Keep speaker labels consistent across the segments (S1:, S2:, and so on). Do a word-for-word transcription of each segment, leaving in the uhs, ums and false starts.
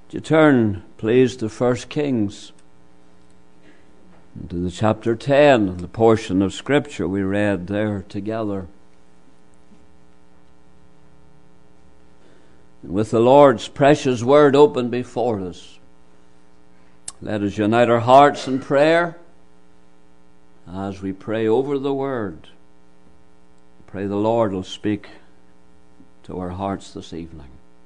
S1: Would you turn, please, to First Kings, to the chapter ten, the portion of Scripture we read there together. And with the Lord's precious word open before us, let us unite our hearts in prayer as we pray over the word. Pray the Lord will speak to our hearts this evening.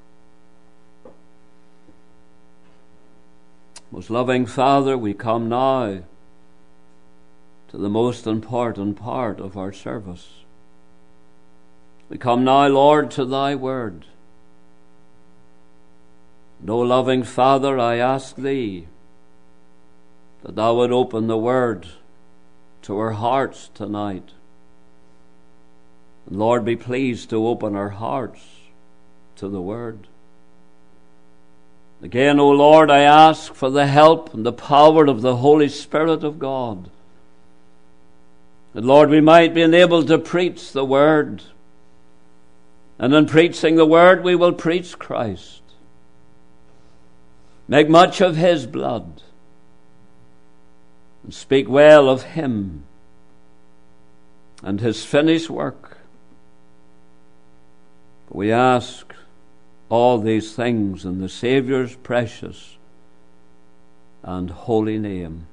S1: Most loving Father, we come now to the most important part of our service. We come now, Lord, to thy word. And, O loving Father, I ask thee that thou would open the word to our hearts tonight. And Lord, be pleased to open our hearts to the word. Again, O Lord, I ask for the help and the power of the Holy Spirit of God. That, Lord, we might be enabled to preach the word. And in preaching the word, we will preach Christ. Make much of his blood. And speak well of him and his finished work. But we ask all these things in the Saviour's precious and holy name.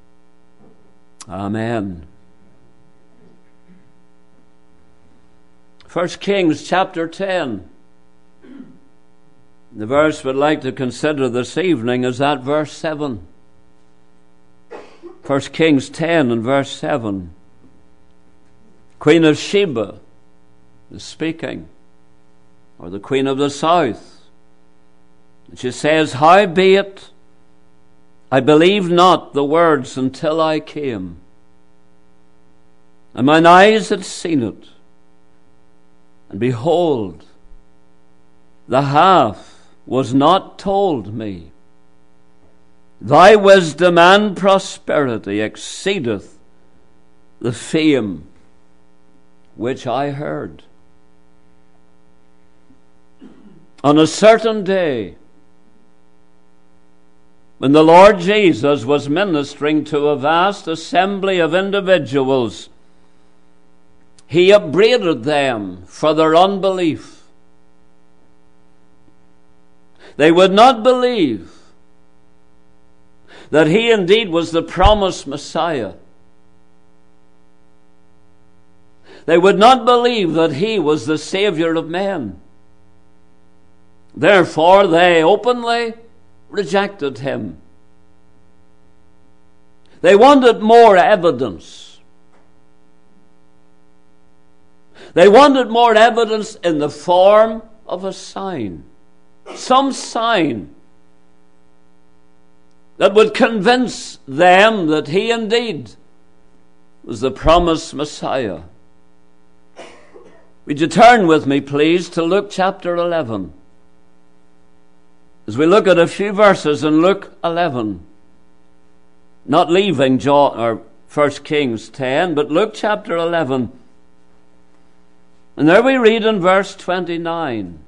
S1: Amen. First Kings chapter ten. The verse we'd like to consider this evening is at verse seven. First Kings ten and verse seven. Queen of Sheba is speaking, or the Queen of the South. And she says, "Howbeit, I believed not the words until I came, and mine eyes had seen it. And behold, the half was not told me. Thy wisdom and prosperity exceedeth the fame which I heard." On a certain day, when the Lord Jesus was ministering to a vast assembly of individuals, he upbraided them for their unbelief. They would not believe that he indeed was the promised Messiah. They would not believe that he was the Savior of men. Therefore, they openly rejected him. They wanted more evidence. They wanted more evidence in the form of a sign. Some sign that would convince them that he indeed was the promised Messiah. Would you turn with me, please, to Luke chapter eleven? As we look at a few verses in Luke eleven, not leaving John or First Kings ten, but Luke chapter eleven. And there we read in verse twenty-nine.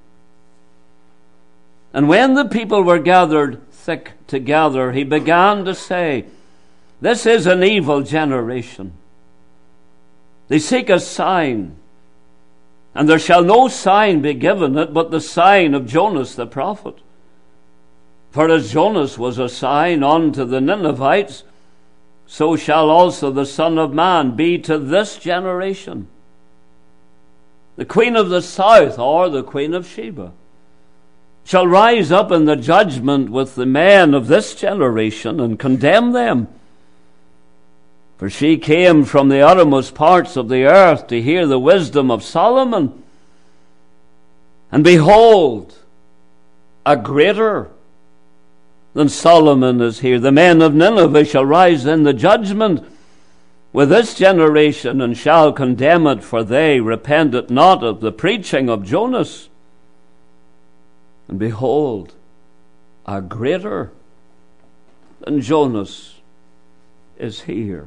S1: "And when the people were gathered thick together, he began to say, This is an evil generation. They seek a sign, and there shall no sign be given it but the sign of Jonas the prophet. For as Jonas was a sign unto the Ninevites, so shall also the Son of Man be to this generation. The Queen of the South, or the Queen of Sheba, shall rise up in the judgment with the men of this generation and condemn them. For she came from the uttermost parts of the earth to hear the wisdom of Solomon. And behold, a greater than Solomon is here. The men of Nineveh shall rise in the judgment with this generation and shall condemn it, for they repented not of the preaching of Jonas. And behold, a greater than Jonas is here."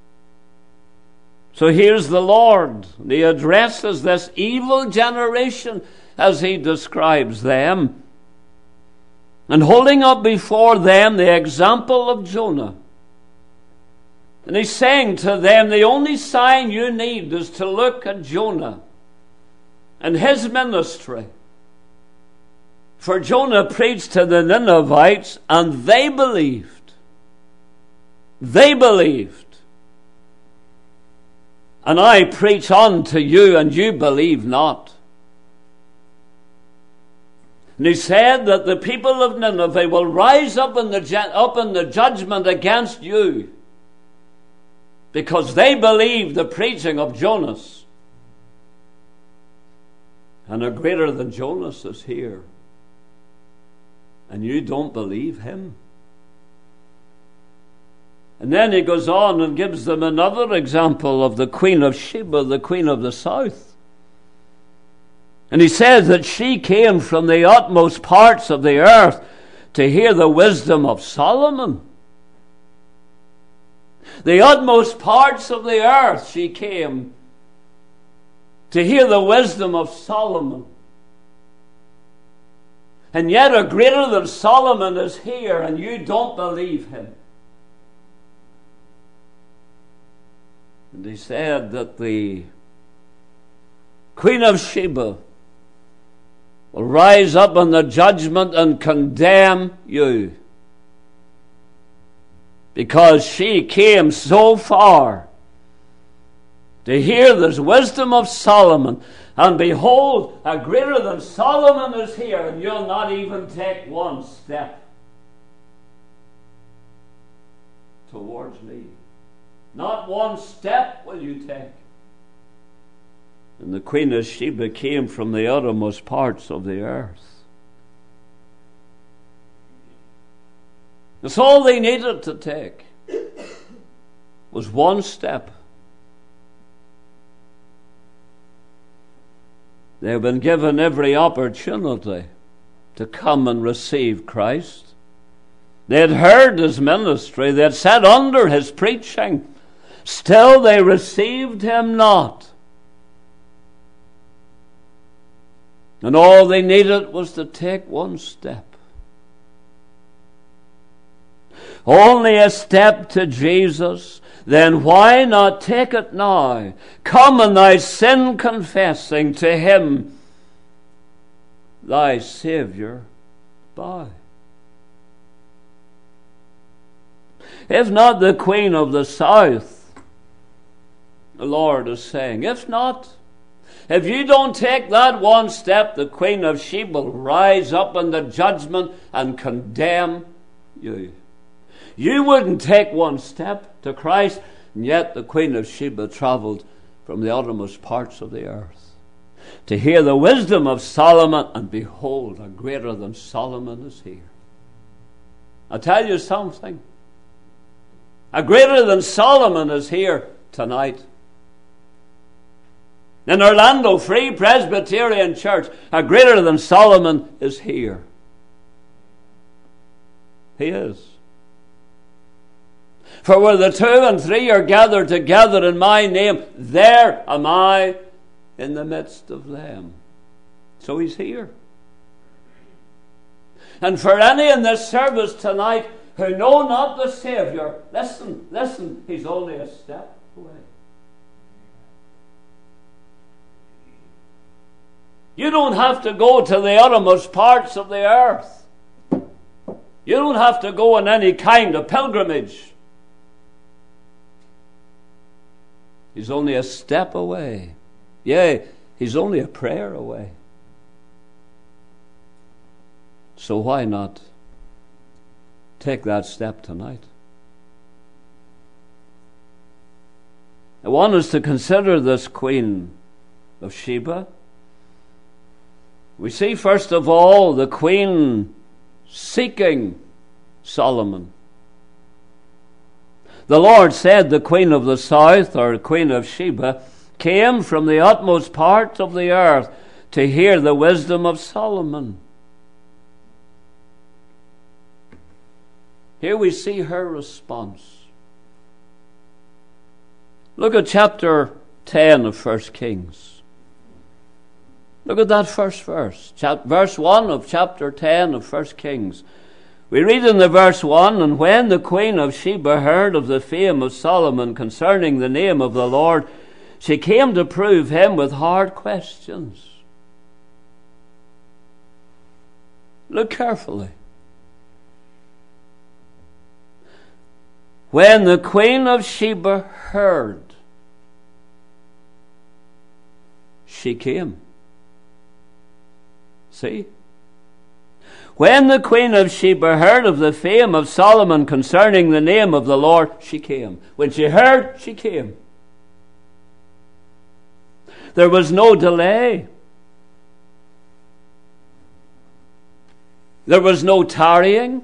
S1: So here's the Lord. He addresses this evil generation as he describes them. and holding up before them the example of Jonah. And he's saying to them, the only sign you need is to look at Jonah and his ministry. For Jonah preached to the Ninevites, and they believed. They believed. And I preach on to you, and you believe not. And he said that the people of Nineveh will rise up in the, up in the judgment against you, because they believe the preaching of Jonas. And a greater than Jonas is here, and you don't believe him. And then he goes on and gives them another example of the Queen of Sheba, the Queen of the South. And he says that she came from the utmost parts of the earth to hear the wisdom of Solomon. The utmost parts of the earth she came to hear the wisdom of Solomon. And yet a greater than Solomon is here, and you don't believe him. And he said that the Queen of Sheba will rise up in the judgment and condemn you, because she came so far to hear this wisdom of Solomon. And behold, a greater than Solomon is here, and you'll not even take one step towards me. Not one step will you take. And the Queen of Sheba came from the uttermost parts of the earth. That's all they needed to take, was one step. They've been given every opportunity to come and receive Christ. They had heard his ministry. They had sat under his preaching. Still they received him not. And all they needed was to take one step. Only a step to Jesus. Then why not take it now? Come and thy sin confessing, to him thy Saviour bow. If not the Queen of the South, the Lord is saying, if not, if you don't take that one step, the Queen of Sheba will rise up in the judgment and condemn you. You wouldn't take one step to Christ, and yet the Queen of Sheba travelled from the uttermost parts of the earth to hear the wisdom of Solomon, and behold, a greater than Solomon is here. I'll tell you something. A greater than Solomon is here tonight. In Orlando Free Presbyterian Church, a greater than Solomon is here. He is. For where the two and three are gathered together in my name, there am I in the midst of them. So he's here. And for any in this service tonight who know not the Saviour, listen, listen, he's only a step away. You don't have to go to the uttermost parts of the earth. You don't have to go on any kind of pilgrimage. He's only a step away. Yea, he's only a prayer away. So why not take that step tonight? I want us to consider this Queen of Sheba. We see first of all the Queen seeking Solomon. The Lord said the Queen of the South, or Queen of Sheba, came from the utmost part of the earth to hear the wisdom of Solomon. Here we see her response. Look at chapter ten of First Kings. Look at that first verse. Chap- verse one of chapter ten of First Kings. We read in the verse one, "And when the queen of Sheba heard of the fame of Solomon concerning the name of the Lord, she came to prove him with hard questions." Look carefully. When the queen of Sheba heard, she came. See? When the queen of Sheba heard of the fame of Solomon concerning the name of the Lord, she came. When she heard, she came. There was no delay. There was no tarrying.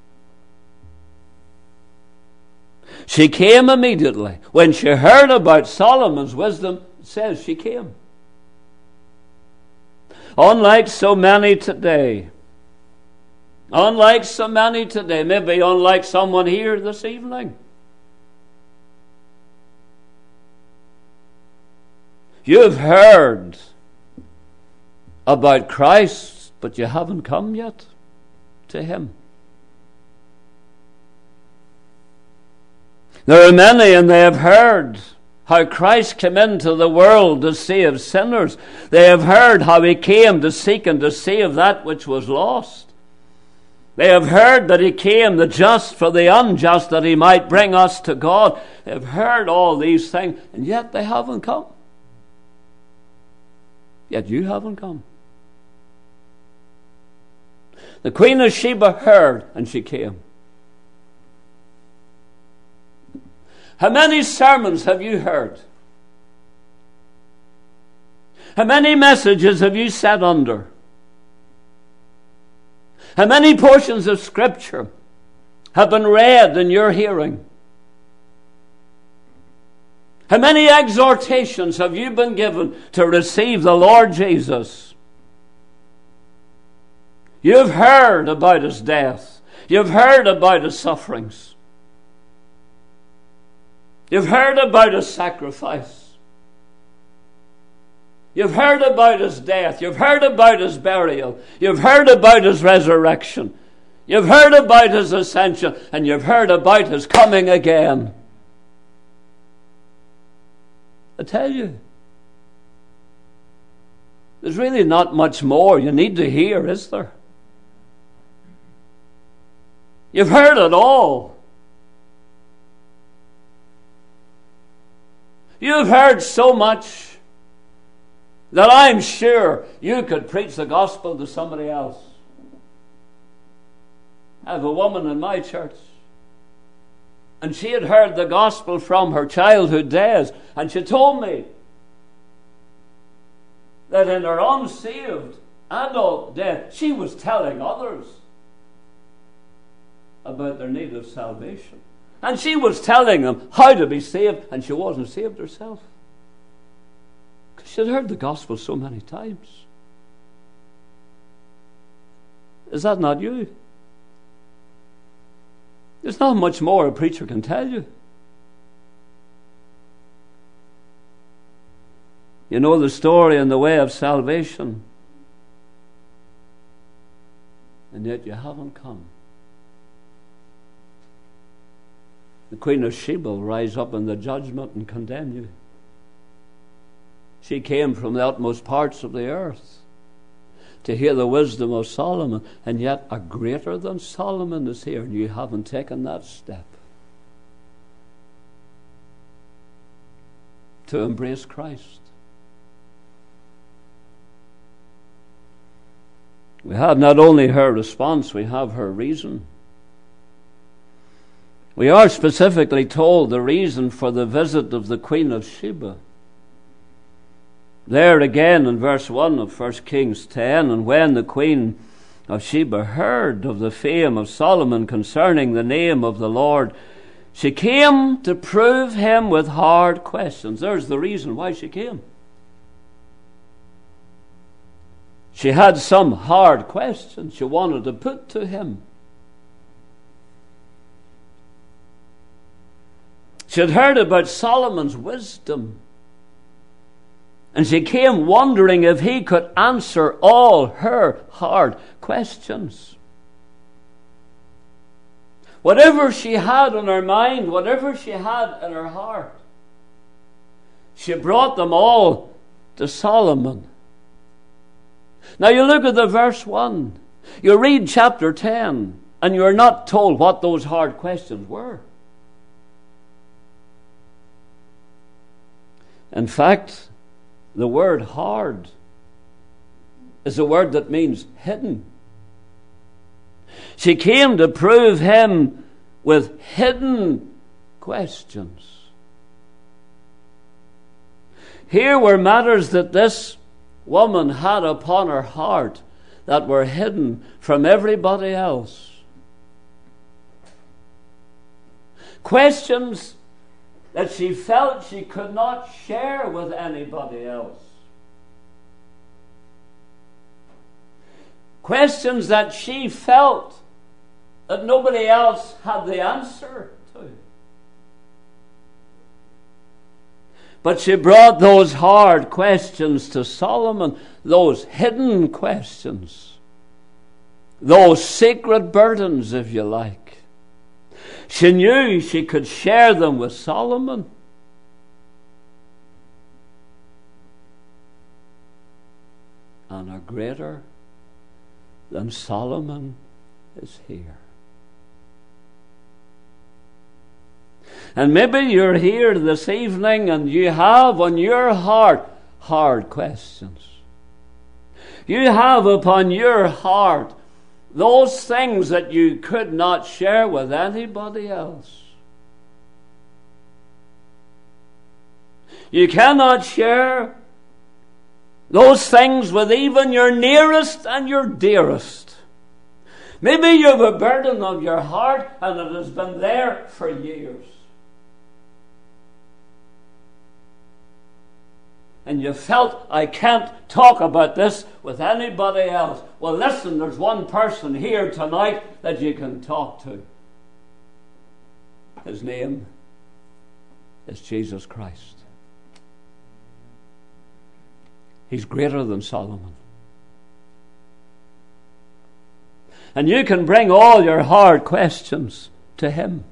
S1: She came immediately. When she heard about Solomon's wisdom, it says she came. Unlike so many today, unlike so many today, maybe unlike someone here this evening, you've heard about Christ, but you haven't come yet to him. There are many, and they have heard how Christ came into the world to save sinners. They have heard how he came to seek and to save that which was lost. They have heard that he came, the just for the unjust, that he might bring us to God. They have heard all these things, and yet they haven't come. Yet you haven't come. The queen of Sheba heard, and she came. How many sermons have you heard? How many messages have you sat under? How many portions of Scripture have been read in your hearing? How many exhortations have you been given to receive the Lord Jesus? You've heard about his death. You've heard about his sufferings. You've heard about his sacrifice. You've heard about his death. You've heard about his burial. You've heard about his resurrection. You've heard about his ascension. And you've heard about his coming again. I tell you, there's really not much more you need to hear, is there? You've heard it all. You've heard so much that I'm sure you could preach the gospel to somebody else. I have a woman in my church, and she had heard the gospel from her childhood days, and she told me that in her unsaved adult days, she was telling others about their need of salvation. And she was telling them how to be saved, and she wasn't saved herself. Because she'd heard the gospel so many times. Is that not you? There's not much more a preacher can tell you. You know the story and the way of salvation, and yet you haven't come. The queen of Sheba will rise up in the judgment and condemn you. She came from the utmost parts of the earth to hear the wisdom of Solomon, and yet a greater than Solomon is here, and you haven't taken that step to embrace Christ. We have not only her response, we have her reason. We are specifically told the reason for the visit of the queen of Sheba. There again in verse one of First Kings ten, and when the queen of Sheba heard of the fame of Solomon concerning the name of the Lord, she came to prove him with hard questions. There's the reason why she came. She had some hard questions she wanted to put to him. She had heard about Solomon's wisdom And she came wondering if he could answer all her hard questions. Whatever she had on her mind, whatever she had in her heart, she brought them all to Solomon. Now you look at the verse one. You read chapter ten, and you're not told what those hard questions were. In fact, the word hard is a word that means hidden. She came to prove him with hidden questions. Here were matters that this woman had upon her heart that were hidden from everybody else. Questions that she felt she could not share with anybody else. Questions that she felt that nobody else had the answer to. But she brought those hard questions to Solomon, those hidden questions, those secret burdens, if you like. She knew she could share them with Solomon. And a greater than Solomon is here. And maybe you're here this evening and you have on your heart hard questions. You have upon your heart those things that you could not share with anybody else. You cannot share those things with even your nearest and your dearest. Maybe you have a burden of your heart and it has been there for years. And you felt, I can't talk about this with anybody else. Well, listen, there's one person here tonight that you can talk to. His name is Jesus Christ. He's greater than Solomon. And you can bring all your hard questions to him.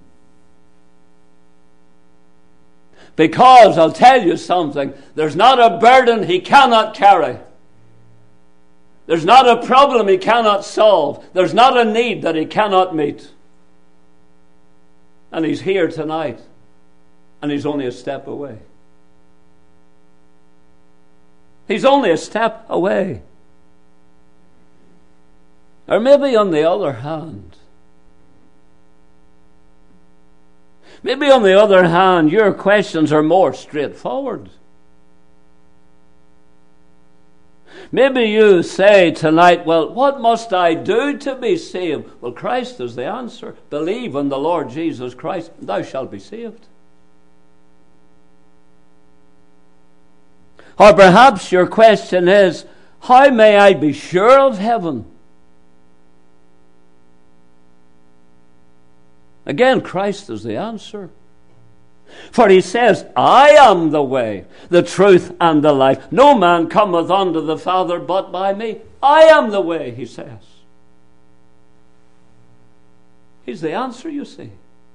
S1: Because, I'll tell you something, there's not a burden he cannot carry. There's not a problem he cannot solve. There's not a need that he cannot meet. And he's here tonight. And he's only a step away. He's only a step away. Or maybe on the other hand, Maybe on the other hand, your questions are more straightforward. Maybe you say tonight, well, what must I do to be saved? Well, Christ is the answer. Believe in the Lord Jesus Christ, and thou shalt be saved. Or perhaps your question is, how may I be sure of heaven? Again, Christ is the answer. For he says, I am the way, the truth, and the life. No man cometh unto the Father but by me. I am the way, he says. He's the answer, you see.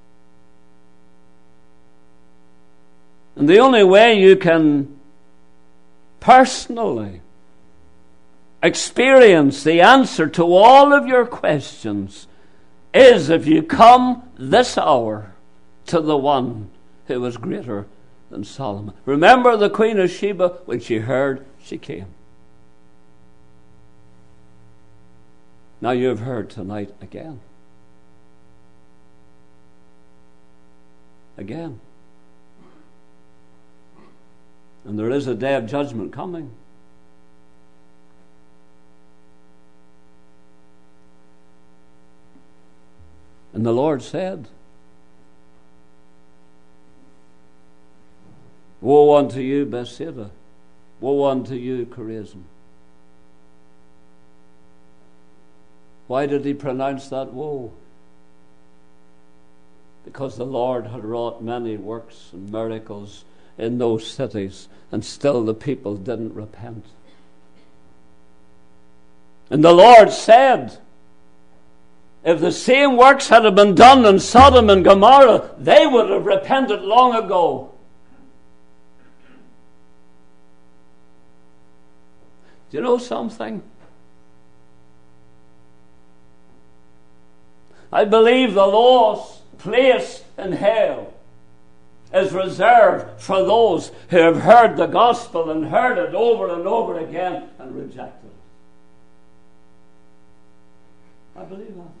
S1: And the only way you can personally experience the answer to all of your questions is if you come this hour to the one who was greater than Solomon. Remember the Queen of Sheba, when she heard, she came. Now you have heard tonight again. Again. And there is a day of judgment coming. And the Lord said, woe unto you, Bethsaida. Woe unto you, Chorazin. Why did he pronounce that woe? Because the Lord had wrought many works and miracles in those cities, and still the people didn't repent. And the Lord said, if the same works had been done in Sodom and Gomorrah, they would have repented long ago. Do you know something? I believe the lost place in hell is reserved for those who have heard the gospel and heard it over and over again and rejected it. I believe that.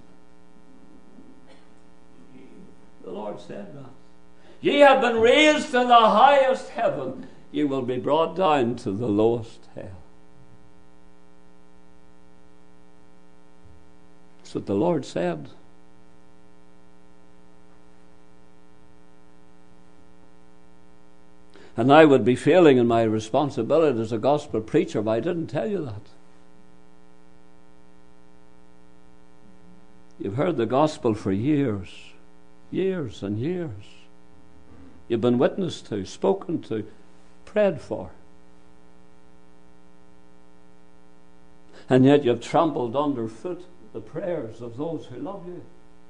S1: The Lord said that. Ye have been raised to the highest heaven. You will be brought down to the lowest hell. That's what the Lord said. And I would be failing in my responsibility as a gospel preacher if I didn't tell you that. You've heard the gospel for years, years and years. You've been witnessed to, spoken to, prayed for. And yet you've trampled underfoot the prayers of those who love you.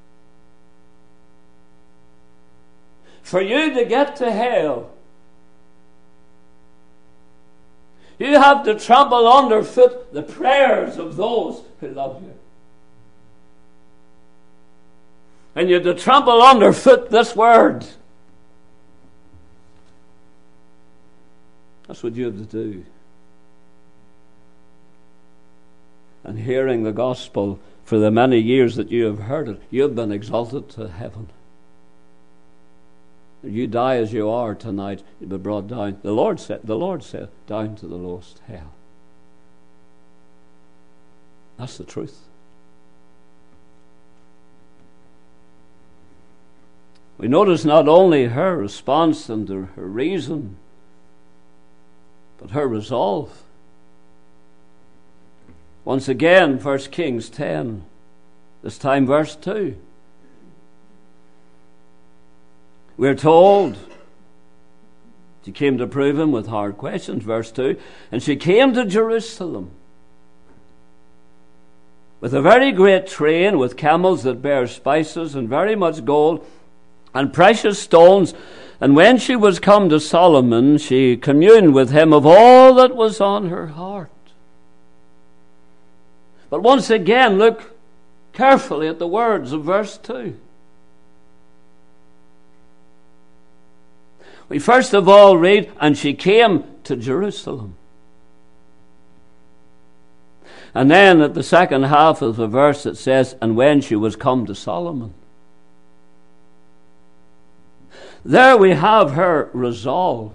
S1: For you to get to hell, you have to trample underfoot the prayers of those who love you. And you have to trample underfoot this word. That's what you have to do. And hearing the gospel for the many years that you have heard it, you have been exalted to heaven. You die as you are tonight, you'll be brought down. The Lord said, the Lord said, down to the lowest hell. That's the truth. We notice not only her response and her reason, but her resolve. Once again, First Kings ten, this time verse two. We're told she came to prove him with hard questions, verse two. And she came to Jerusalem with a very great train, with camels that bear spices, and very much gold, and precious stones. And when she was come to Solomon, she communed with him of all that was on her heart. But once again, look carefully at the words of verse two. We first of all read, and she came to Jerusalem. And then at the second half of the verse it says, and when she was come to Solomon. There we have her resolve.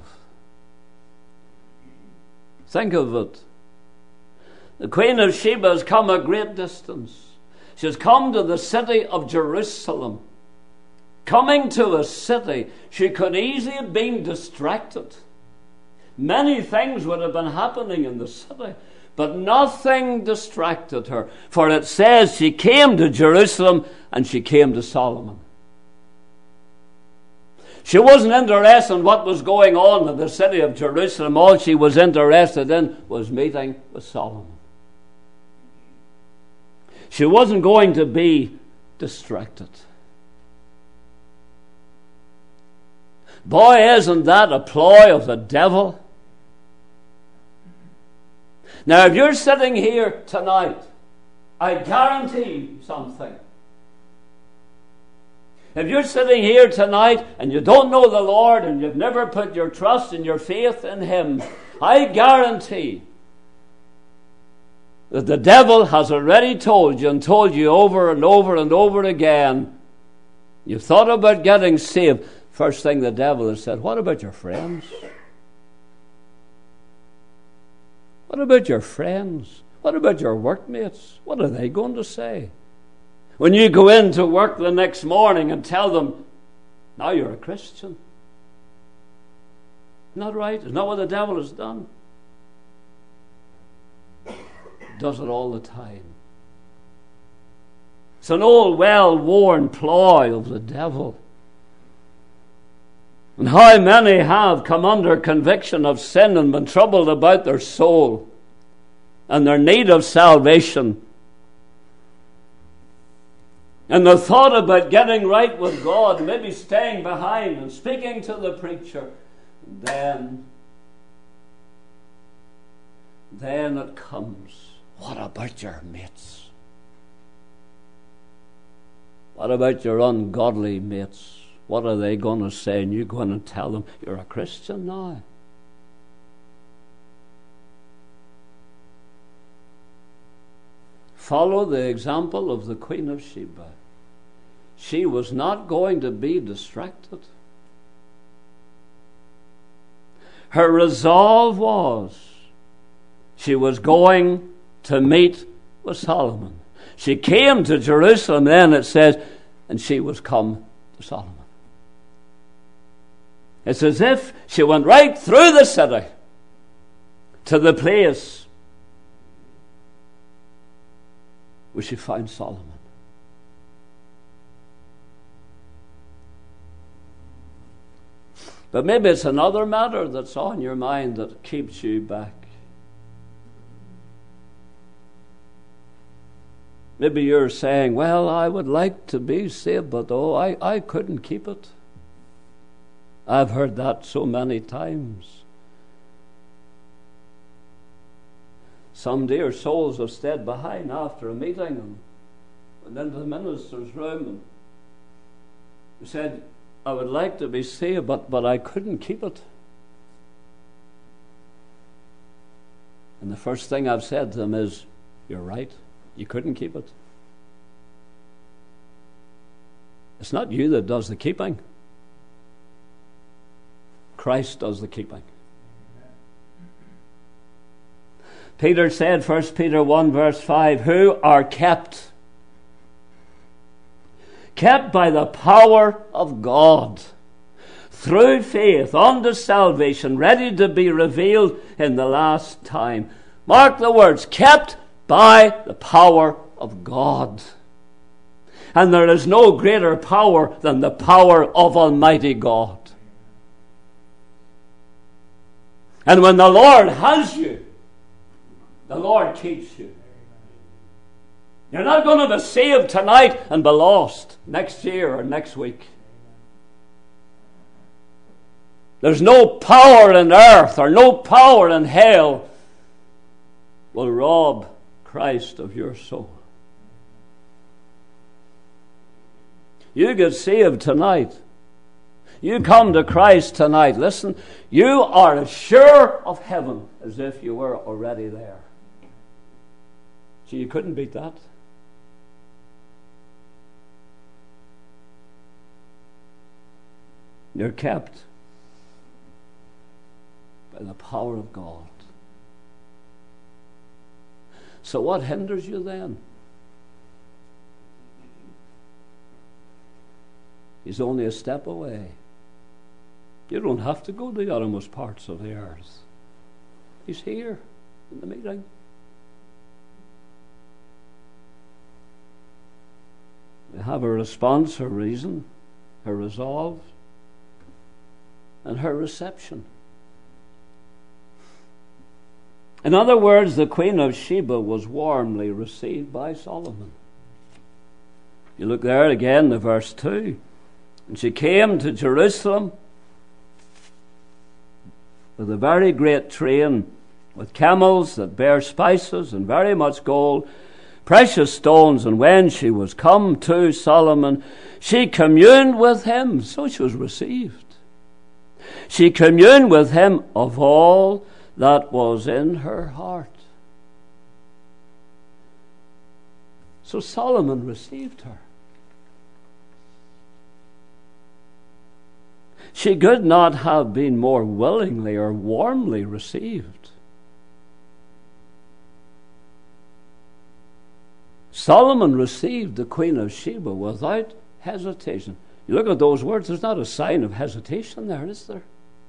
S1: Think of it. The Queen of Sheba has come a great distance. She has come to the city of Jerusalem. Coming to a city, she could easily have been distracted. Many things would have been happening in the city, but nothing distracted her. For it says she came to Jerusalem and she came to Solomon. She wasn't interested in what was going on in the city of Jerusalem. All she was interested in was meeting with Solomon. She wasn't going to be distracted. Boy, isn't that a ploy of the devil? Now, if you're sitting here tonight, I guarantee you something. If you're sitting here tonight and you don't know the Lord and you've never put your trust and your faith in Him, I guarantee that the devil has already told you and told you over and over and over again, you've thought about getting saved. First thing the devil has said, what about your friends? What about your friends? What about your workmates? What are they going to say? When you go into work the next morning and tell them, now you're a Christian. Isn't that right? Isn't that what the devil has done? Does it all the time. It's an old, well-worn ploy of the devil. And how many have come under conviction of sin and been troubled about their soul and their need of salvation. And the thought about getting right with God, maybe staying behind and speaking to the preacher. Then, then it comes. What about your mates? What about your ungodly mates? What are they going to say? And you're going to tell them, you're a Christian now. Follow the example of the Queen of Sheba. She was not going to be distracted. Her resolve was, she was going to meet with Solomon. She came to Jerusalem, then it says, and she was come to Solomon. It's as if she went right through the city to the place where she found Solomon. But maybe it's another matter that's on your mind that keeps you back. Maybe you're saying, well, I would like to be saved, but oh, I, I couldn't keep it. I've heard that so many times. Some dear souls have stayed behind after a meeting and went into the minister's room and said, I would like to be saved, but, but I couldn't keep it. And the first thing I've said to them is, you're right, you couldn't keep it. It's not you that does the keeping. Christ does the keeping. Peter said, First Peter one verse five, who are kept, kept by the power of God, through faith unto salvation, ready to be revealed in the last time. Mark the words, kept by the power of God. And there is no greater power than the power of Almighty God. And when the Lord has you, the Lord keeps you. You're not going to be saved tonight and be lost next year or next week. There's no power in earth or no power in hell will rob Christ of your soul. You get saved tonight. You come to Christ tonight. Listen, you are as sure of heaven as if you were already there. So you couldn't beat that. You're kept by the power of God. So what hinders you then? He's only a step away. You don't have to go to the uttermost parts of the earth. He's here in the meeting. We have a response, her reason, her resolve, and her reception. In other words, the Queen of Sheba was warmly received by Solomon. You look there again, the verse two. And she came to Jerusalem with a very great train, with camels that bear spices and very much gold, precious stones. And when she was come to Solomon, she communed with him. So she was received. She communed with him of all that was in her heart. So Solomon received her. She could not have been more willingly or warmly received. Solomon received the Queen of Sheba without hesitation. You look at those words, there's not a sign of hesitation there, is there?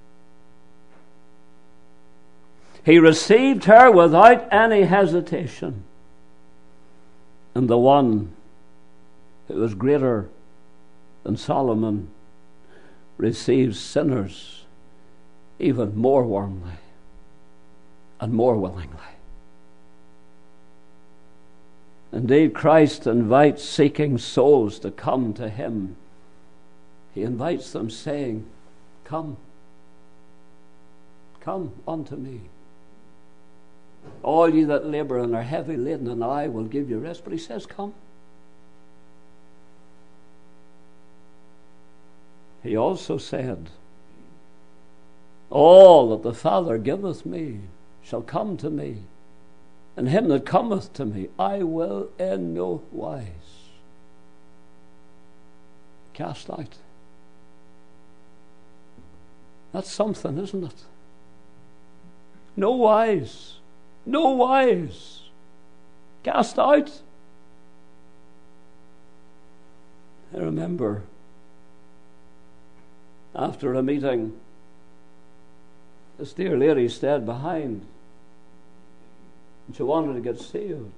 S1: He received her without any hesitation. And the one who was greater than Solomon receives sinners even more warmly and more willingly. Indeed, Christ invites seeking souls to come to him. He invites them saying, "Come, come unto me. All ye that labor and are heavy laden, and I will give you rest." But he says, "Come." He also said, "All that the Father giveth me shall come to me, and him that cometh to me I will in no wise cast out." That's something, isn't it? No wise, no wise cast out. I remember after a meeting, this dear lady stayed behind, and she wanted to get saved,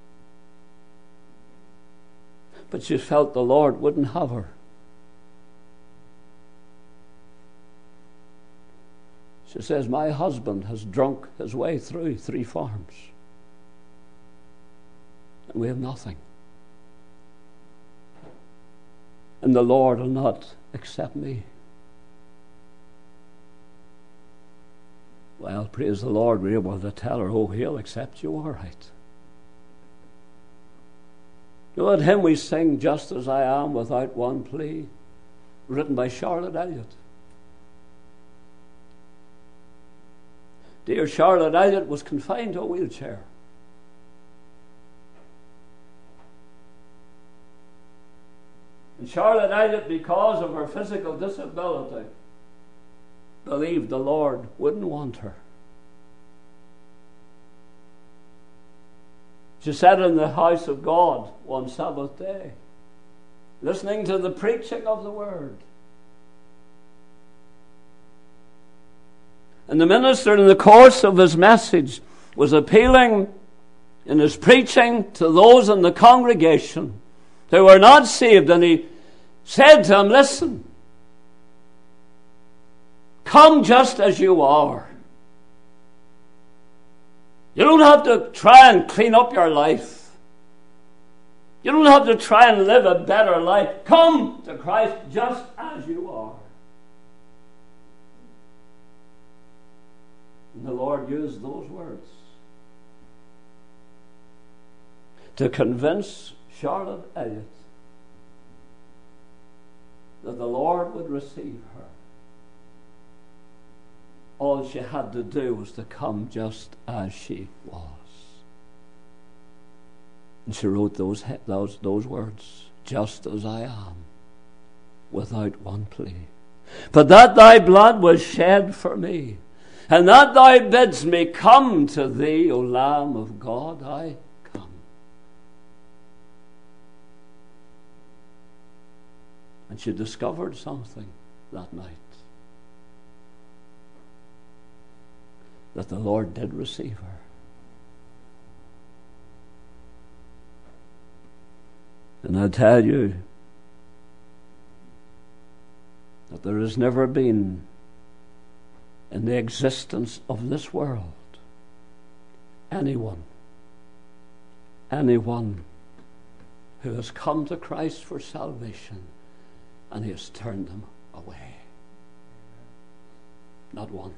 S1: but she felt the Lord wouldn't have her. She says, "My husband has drunk his way through three farms, and we have nothing, and the Lord will not accept me." Well, praise the Lord, we were able to tell her, "Oh, he'll accept you all right." You know, at him we sing, "Just as I am, without one plea," written by Charlotte Elliott. Dear Charlotte Elliott was confined to a wheelchair. And Charlotte Elliott, because of her physical disability, believed the Lord wouldn't want her. She sat in the house of God one Sabbath day, listening to the preaching of the Word. And the minister, in the course of his message, was appealing in his preaching to those in the congregation who were not saved. And he said to them, "Listen, come just as you are. You don't have to try and clean up your life. You don't have to try and live a better life. Come to Christ just as you are." And the Lord used those words to convince Charlotte Elliott that the Lord would receive her. All she had to do was to come just as she was. And she wrote those, those, those words, "Just as I am, without one plea. But that thy blood was shed for me, and that thou bidst me come to thee, O Lamb of God, I come." And she discovered something that night, that the Lord did receive her. And I tell you that there has never been in the existence of this world anyone, anyone who has come to Christ for salvation and he has turned them away. Not one.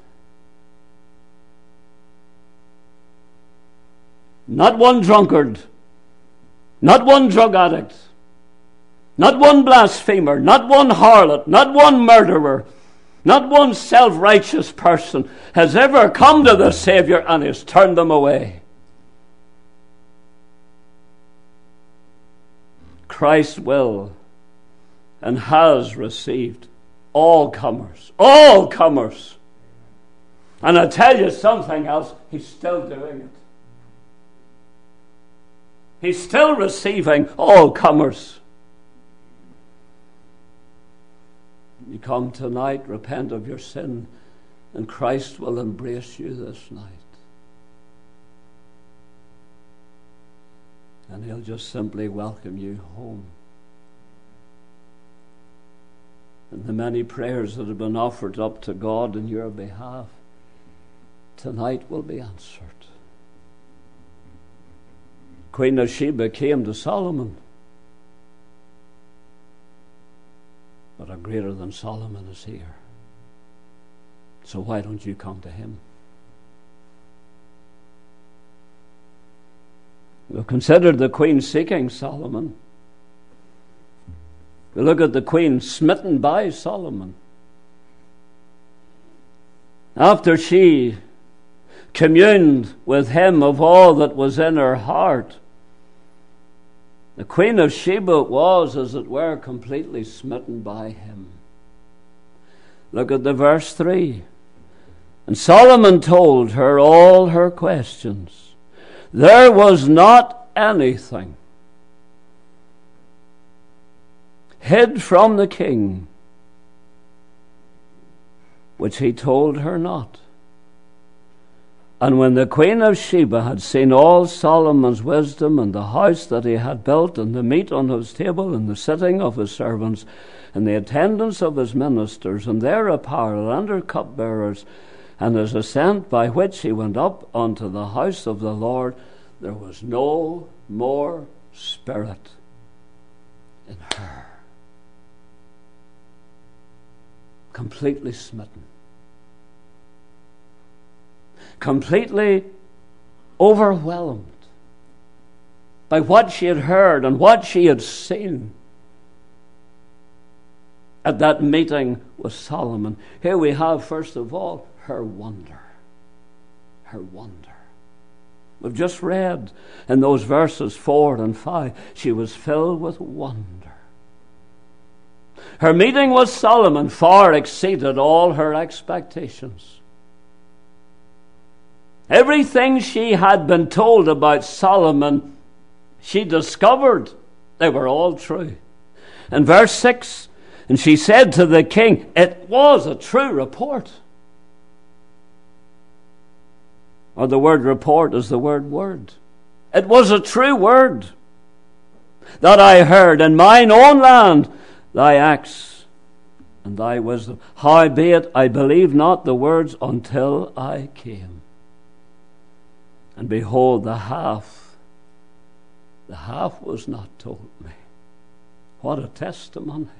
S1: Not one drunkard, not one drug addict, not one blasphemer, not one harlot, not one murderer, not one self-righteous person has ever come to the Savior and has turned them away. Christ will and has received all comers, all comers. And I tell you something else, he's still doing it. He's still receiving all comers. You come tonight, repent of your sin, and Christ will embrace you this night. And he'll just simply welcome you home. and the many prayers that have been offered up to God in your behalf tonight will be answered. Queen of Sheba came to Solomon, but a greater than Solomon is here. So why don't you come to him? We'll consider the queen seeking Solomon. We look at the queen smitten by Solomon. After she communed with him of all that was in her heart, the queen of Sheba was, as it were, completely smitten by him. Look at the verse three. And Solomon told her all her questions. There was not anything hid from the king which he told her not. And when the queen of Sheba had seen all Solomon's wisdom, and the house that he had built, and the meat on his table, and the sitting of his servants, and the attendance of his ministers, and their apparel, and her cupbearers, and his ascent by which he went up unto the house of the Lord, there was no more spirit in her. Completely smitten. Completely overwhelmed by what she had heard and what she had seen at that meeting with Solomon. Here we have, first of all, her wonder. Her wonder. We've just read in those verses four and five, she was filled with wonder. Her meeting with Solomon far exceeded all her expectations. Everything she had been told about Solomon, she discovered they were all true. In verse six, and she said to the king, it was a true report. Or the word report is the word word. It was a true word that I heard in mine own land, thy acts and thy wisdom. Howbeit I believed not the words until I came. And behold, the half, the half was not told me. What a testimony.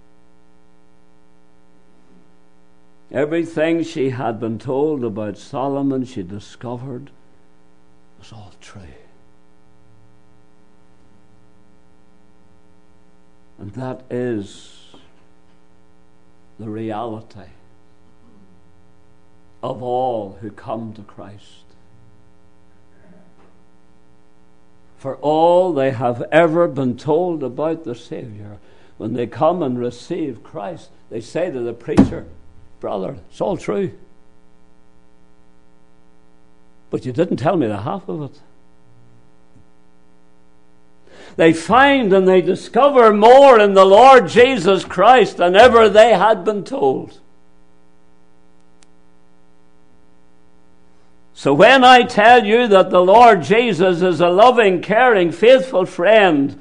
S1: Everything she had been told about Solomon, she discovered was all true. And that is the reality of all who come to Christ. For all they have ever been told about the Savior, when they come and receive Christ, they say to the preacher, brother, it's all true. But you didn't tell me the half of it. They find and they discover more in the Lord Jesus Christ than ever they had been told. So when I tell you that the Lord Jesus is a loving, caring, faithful friend,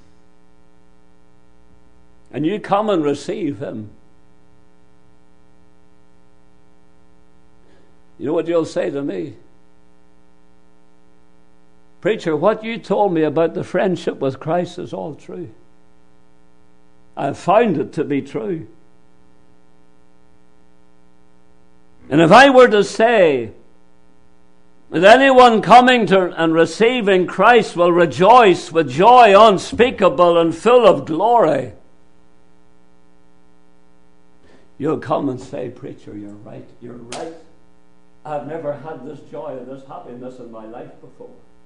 S1: and you come and receive him, you know what you'll say to me? Preacher, what you told me about the friendship with Christ is all true. I've found it to be true. And if I were to say that anyone coming to and receiving Christ will rejoice with joy unspeakable and full of glory, you'll come and say, preacher, you're right, you're right. I've never had this joy and this happiness in my life before.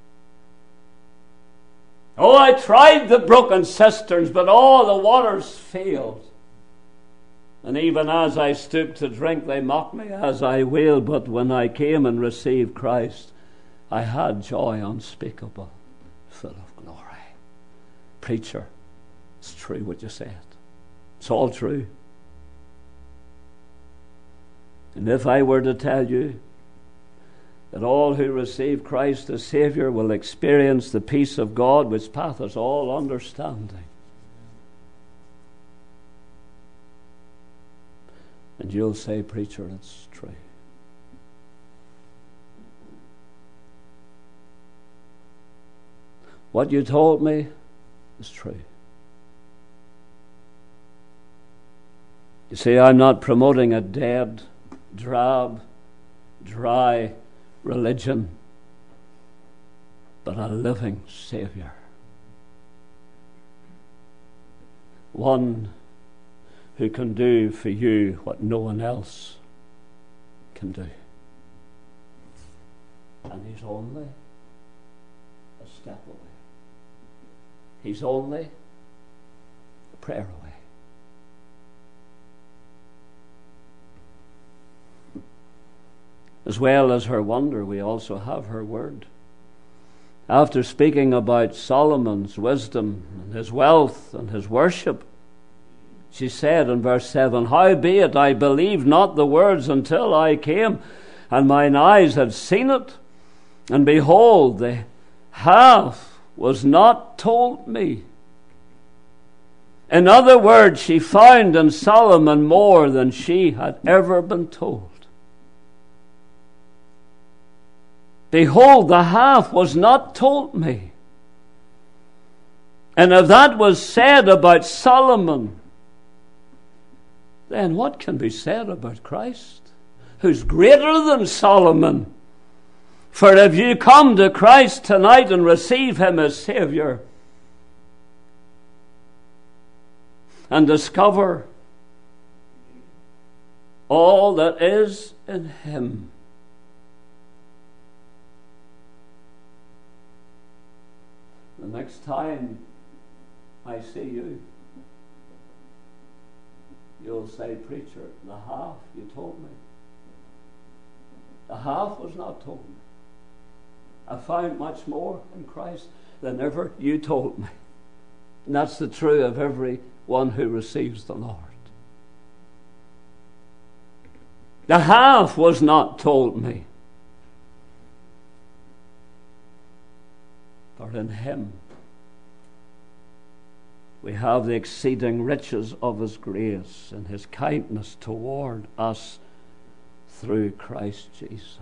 S1: Oh, I tried the broken cisterns, but all the waters failed. And even as I stooped to drink, they mocked me as I wailed. But when I came and received Christ, I had joy unspeakable, full of glory. Preacher, it's true what you said. It's all true. And if I were to tell you that all who receive Christ as Savior will experience the peace of God which passeth all understanding, And you'll say, preacher, it's true. What you told me is true. You see, I'm not promoting a dead, drab, dry religion, but a living Savior. One who can do for you what no one else can do. And he's only a step away. He's only a prayer away. As well as her wonder, we also have her word. After speaking about Solomon's wisdom and his wealth and his worship, she said in verse seven, howbeit I believed not the words until I came, and mine eyes had seen it, and behold, the half was not told me. In other words, she found in Solomon more than she had ever been told. Behold, the half was not told me. And if that was said about Solomon, then what can be said about Christ, who's greater than Solomon? For if you come to Christ tonight and receive him as Savior, and discover all that is in him, the next time I see you, you'll say, preacher, the half you told me, the half was not told me. I found much more in Christ than ever you told me. And that's the truth of every one who receives the Lord. The half was not told me. For in him we have the exceeding riches of his grace and his kindness toward us through Christ Jesus.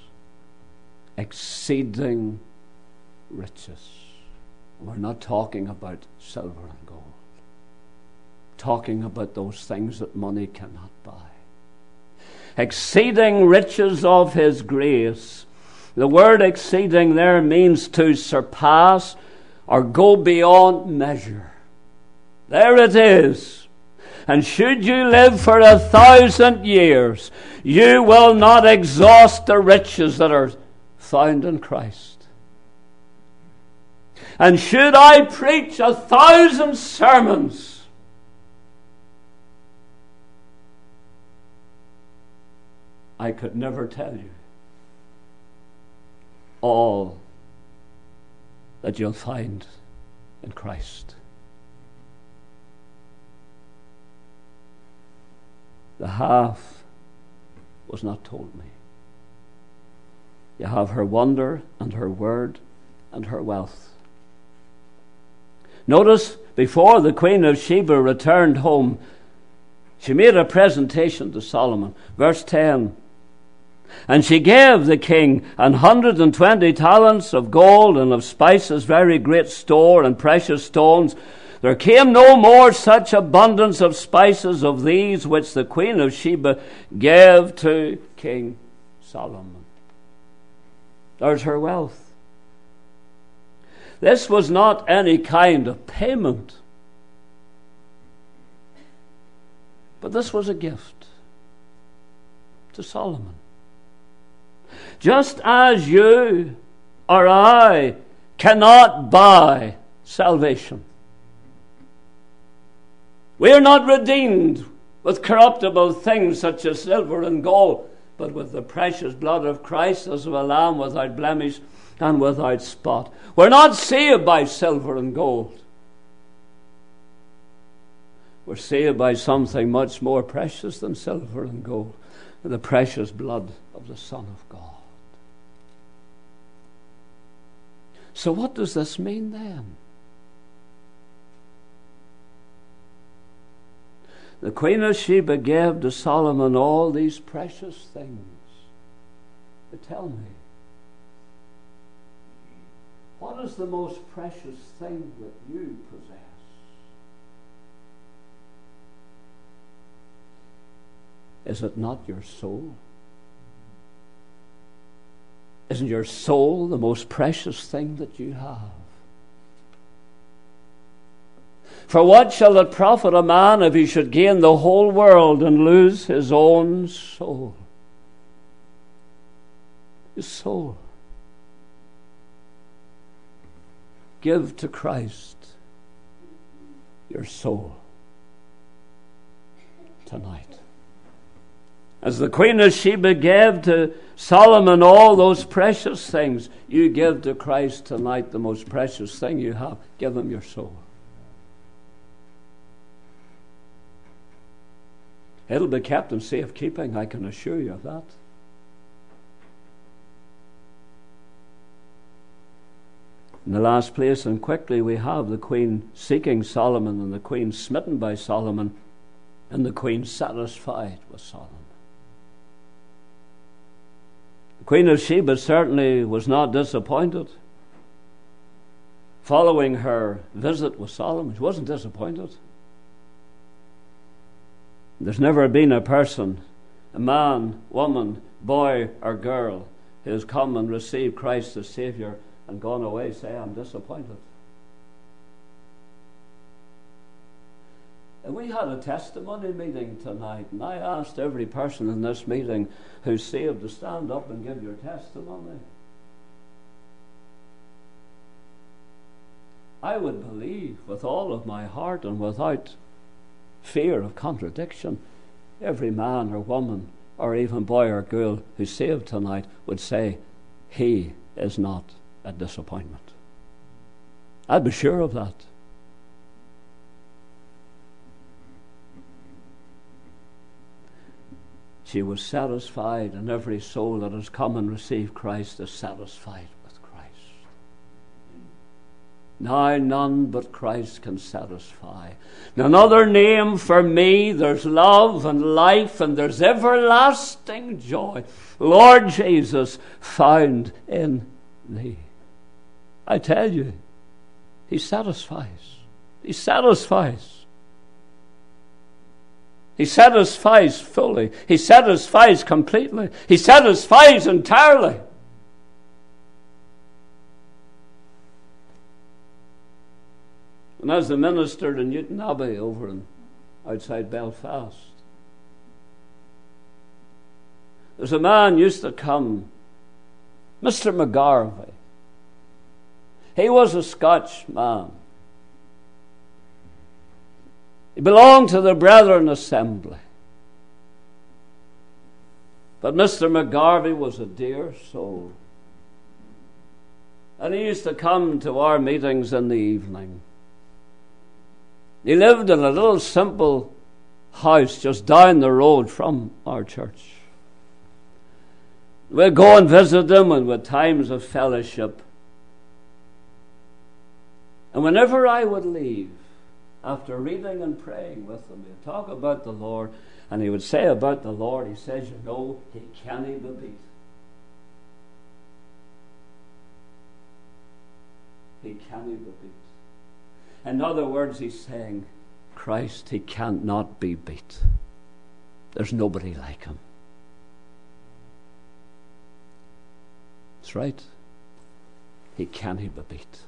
S1: Exceeding riches. We're not talking about silver and gold. Talking about those things that money cannot buy. Exceeding riches of his grace. The word exceeding there means to surpass or go beyond measure. There it is. And should you live for a thousand years, you will not exhaust the riches that are found in Christ. And should I preach a thousand sermons, I could never tell you all that you'll find in Christ. The half was not told me. You have her wonder and her word and her wealth. Notice, before the Queen of Sheba returned home, she made a presentation to Solomon. Verse ten. And she gave the king an hundred and twenty talents of gold and of spices, very great store and precious stones. There came no more such abundance of spices of these which the Queen of Sheba gave to King Solomon. There's her wealth. This was not any kind of payment, but this was a gift to Solomon. Just as you or I cannot buy salvation. We are not redeemed with corruptible things such as silver and gold, but with the precious blood of Christ as of a lamb without blemish and without spot. We're not saved by silver and gold. We're saved by something much more precious than silver and gold, the precious blood of the Son of God. So what does this mean then? The Queen of Sheba gave to Solomon all these precious things. But tell me, what is the most precious thing that you possess? Is it not your soul? Isn't your soul the most precious thing that you have? For what shall it profit a man if he should gain the whole world and lose his own soul? His soul. Give to Christ your soul tonight. As the Queen of Sheba gave to Solomon all those precious things, you give to Christ tonight the most precious thing you have. Give him your soul. It'll be kept in safekeeping, I can assure you of that. In the last place, and quickly, we have the Queen seeking Solomon, and the Queen smitten by Solomon, and the Queen satisfied with Solomon. The Queen of Sheba certainly was not disappointed. Following her visit with Solomon, she wasn't disappointed. There's never been a person, a man, woman, boy, or girl who has come and received Christ as Savior and gone away say, I'm disappointed. And we had a testimony meeting tonight, and I asked every person in this meeting who's saved to stand up and give your testimony. I would believe with all of my heart and without fear of contradiction, every man or woman or even boy or girl who's saved tonight would say, he is not a disappointment. I'd be sure of that. She was satisfied, and every soul that has come and received Christ is satisfied with Christ. Now none but Christ can satisfy. Another name for me, there's love and life, and there's everlasting joy. Lord Jesus, found in thee. I tell you, he satisfies. He satisfies. He satisfies fully. He satisfies completely. He satisfies entirely. And as the minister in Newton Abbey over in, outside Belfast, there's a man used to come, Mister McGarvey. He was a Scotch man. He belonged to the Brethren Assembly. But Mister McGarvey was a dear soul. And he used to come to our meetings in the evening. He lived in a little simple house just down the road from our church. We'd go and visit him, and with times of fellowship. And whenever I would leave, after reading and praying with him, he'd talk about the Lord, and he would say about the Lord, he says, you know, he can't be beat. He can't be beat. In other words, he's saying, Christ, he cannot be beat. There's nobody like him. That's right. He can't be beat.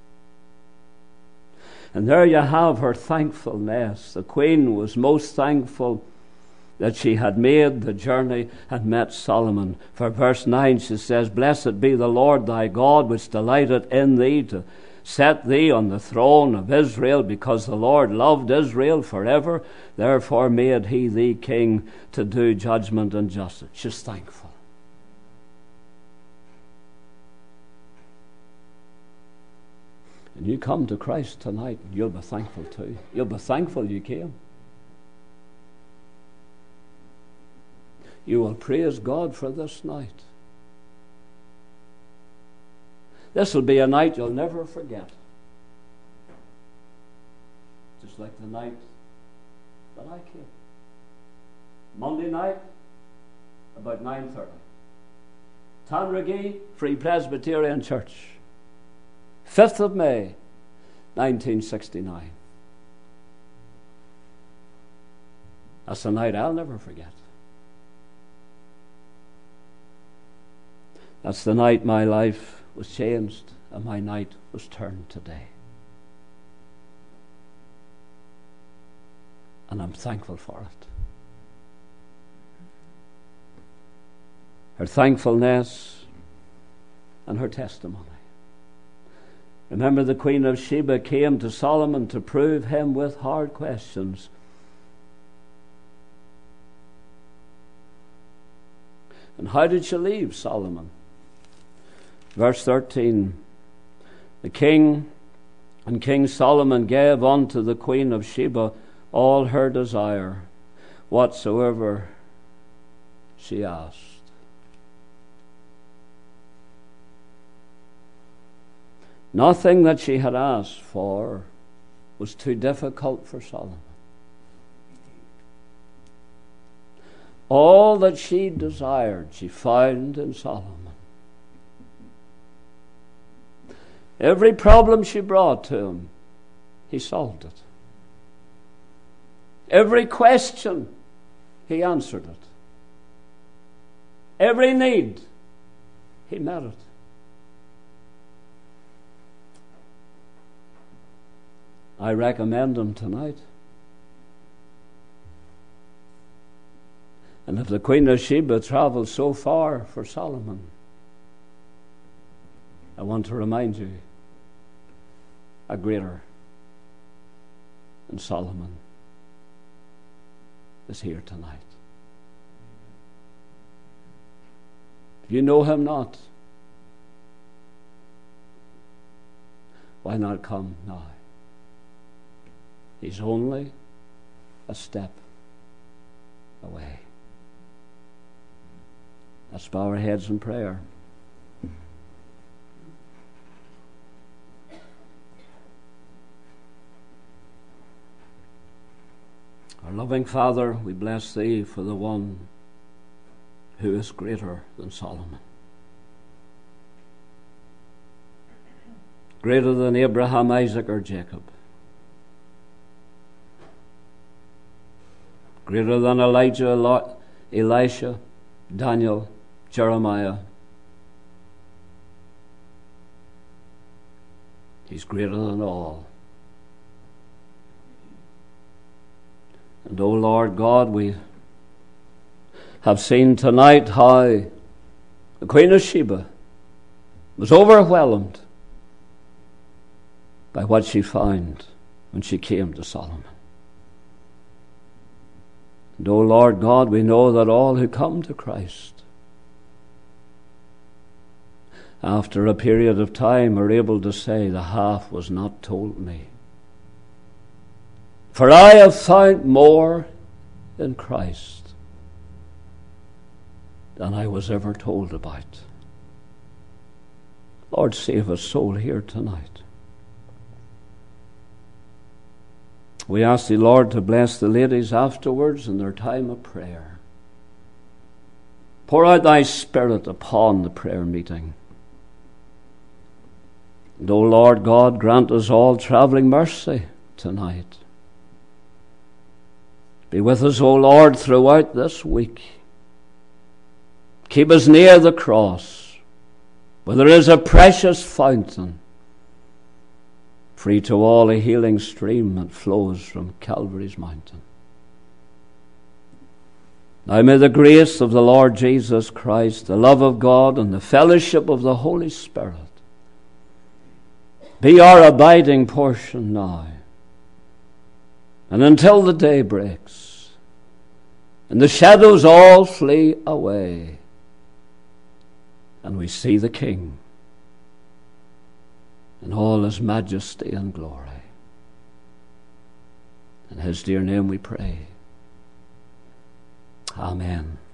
S1: And there you have her thankfulness. The Queen was most thankful that she had made the journey and met Solomon. For verse nine she says, Blessed be the Lord thy God, which delighted in thee to set thee on the throne of Israel, because the Lord loved Israel forever. Therefore made he thee king to do judgment and justice. She's thankful. And you come to Christ tonight, and you'll be thankful too. You'll be thankful you came. You will praise God for this night. This will be a night you'll never forget. Just like the night that I came. Monday night, about nine thirty. Tanragee Free Presbyterian Church. fifth of May, nineteen sixty-nine. That's a night I'll never forget. That's the night my life was changed and my night was turned today. And I'm thankful for it. Her thankfulness and her testimony. Remember, the Queen of Sheba came to Solomon to prove him with hard questions. And how did she leave Solomon? Verse thirteen. The king and King Solomon gave unto the Queen of Sheba all her desire, whatsoever she asked. Nothing that she had asked for was too difficult for Solomon. All that she desired, she found in Solomon. Every problem she brought to him, he solved it. Every question, he answered it. Every need, he met it. I recommend him tonight. And if the Queen of Sheba traveled so far for Solomon, I want to remind you, a greater than Solomon is here tonight. If you know him not, why not come now? He's only a step away. Let's bow our heads in prayer. Our loving Father, we bless Thee for the one who is greater than Solomon. Greater than Abraham, Isaac, or Jacob. Greater than Elijah, Elisha, Daniel, Jeremiah. He's greater than all. And, O Lord God, we have seen tonight how the Queen of Sheba was overwhelmed by what she found when she came to Solomon. And, O Lord God, we know that all who come to Christ after a period of time are able to say, the half was not told me. For I have found more in Christ than I was ever told about. Lord, save a soul here tonight. We ask Thee, Lord, to bless the ladies afterwards in their time of prayer. Pour out Thy Spirit upon the prayer meeting. And, O Lord God, grant us all travelling mercy tonight. Be with us, O Lord, throughout this week. Keep us near the cross, where there is a precious fountain, free to all a healing stream that flows from Calvary's mountain. Now may the grace of the Lord Jesus Christ, the love of God, and the fellowship of the Holy Spirit be our abiding portion now, and until the day breaks, and the shadows all flee away, and we see the King in all His majesty and glory. In His dear name we pray. Amen.